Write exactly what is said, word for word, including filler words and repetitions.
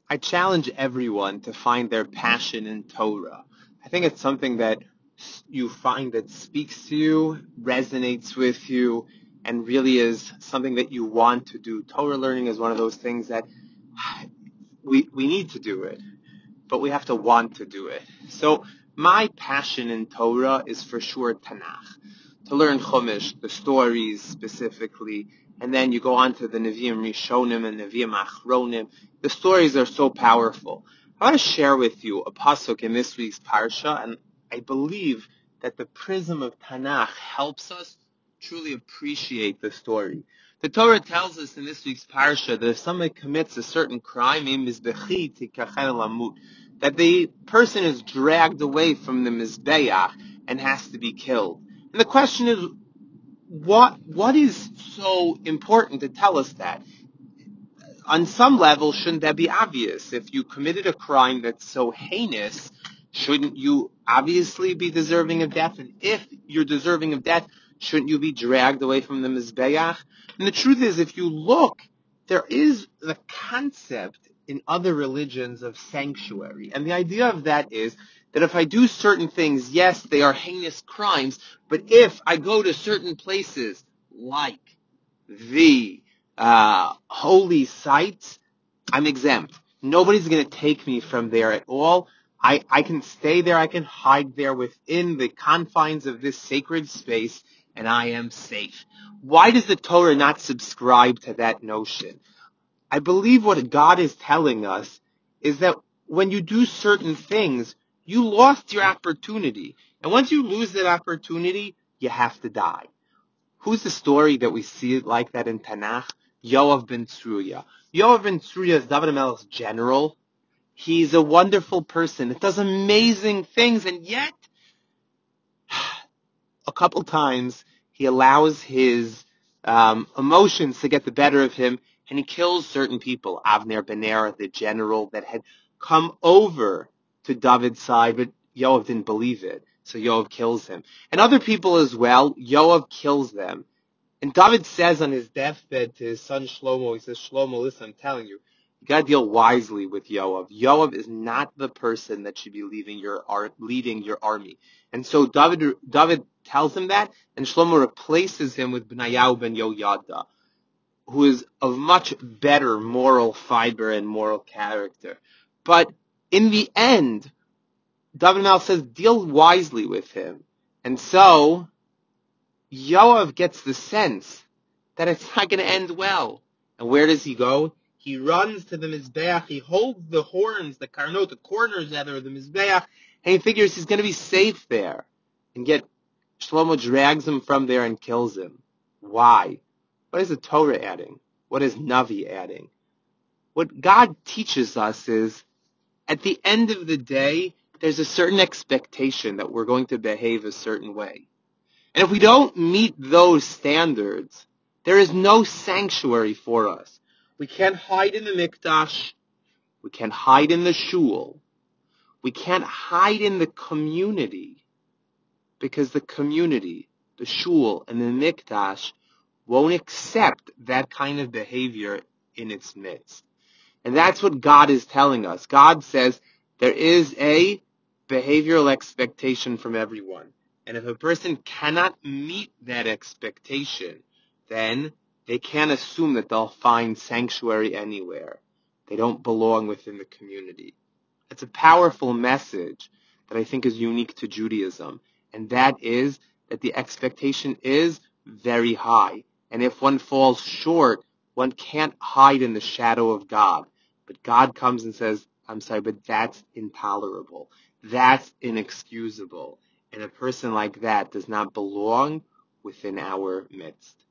I challenge everyone to find their passion in Torah. I think it's something that you find that speaks to you, resonates with you, and really is something that you want to do. Torah learning is one of those things that we we need to do it, but we have to want to do it. So my passion in Torah is for sure Tanakh. To learn Chumash, the stories specifically, and then you go on to the Nevi'im Rishonim and Nevi'im Achronim. The stories are so powerful. I want to share with you a pasuk in this week's parsha, and I believe that the prism of Tanakh helps us truly appreciate the story. The Torah tells us in this week's parsha that if somebody commits a certain crime, that the person is dragged away from the Mizbeach and has to be killed. And the question is, what what is so important to tell us that? On some level, shouldn't that be obvious? If you committed a crime that's so heinous, shouldn't you obviously be deserving of death? And if you're deserving of death, shouldn't you be dragged away from the Mizbeach? And the truth is, if you look, there is the concept in other religions of sanctuary. And the idea of that is that if I do certain things, yes, they are heinous crimes, but if I go to certain places like the uh, holy sites, I'm exempt. Nobody's going to take me from there at all. I, I can stay there. I can hide there within the confines of this sacred space, and I am safe. Why does the Torah not subscribe to that notion? I believe what God is telling us is that when you do certain things, you lost your opportunity. And once you lose that opportunity, you have to die. Who's the story that we see like that in Tanakh? Yoav ben Tzruya. Yoav ben Tzruya is David HaMelech's general. He's a wonderful person. It does amazing things, and yet, a couple times, he allows his um, emotions to get the better of him, and he kills certain people. Avner ben Ner, the general that had come over to David's side, but Yoav didn't believe it, so Yoav kills him. And other people as well, Yoav kills them. And David says on his deathbed to his son Shlomo, he says, Shlomo, listen, I'm telling you, you got to deal wisely with Yoav. Yoav is not the person that should be leading your leading your army. And so David David tells him that, and Shlomo replaces him with Benayahu ben Yoyada, who is of much better moral fiber and moral character. But in the end, David Mel says, deal wisely with him. And so Yoav gets the sense that it's not going to end well. And where does he go? He runs to the Mizbeach, he holds the horns, the karnot, the corners rather of the Mizbeach, and he figures he's going to be safe there. And yet Shlomo drags him from there and kills him. Why? What is the Torah adding? What is Navi adding? What God teaches us is, at the end of the day, there's a certain expectation that we're going to behave a certain way. And if we don't meet those standards, there is no sanctuary for us. We can't hide in the mikdash. We can't hide in the shul. We can't hide in the community, because the community, the shul, and the mikdash won't accept that kind of behavior in its midst. And that's what God is telling us. God says there is a behavioral expectation from everyone. And if a person cannot meet that expectation, then they can't assume that they'll find sanctuary anywhere. They don't belong within the community. It's a powerful message that I think is unique to Judaism. And that is that the expectation is very high. And if one falls short, one can't hide in the shadow of God. But God comes and says, I'm sorry, but that's intolerable. That's inexcusable. And a person like that does not belong within our midst.